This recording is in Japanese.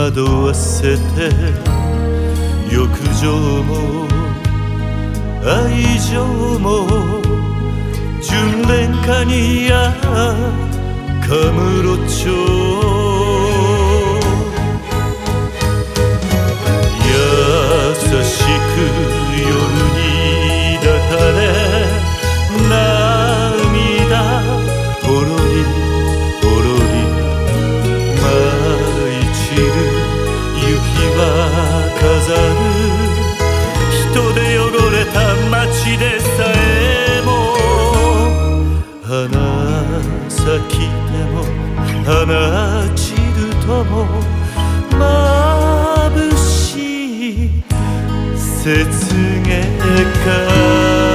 惑わせて浴場も愛情も純恋歌にカムロ町優しく夜に抱かれ涙ほろりほろり舞い散る雪は飾る人で汚れた街でさえも花咲きても花散るとも眩しい雪月花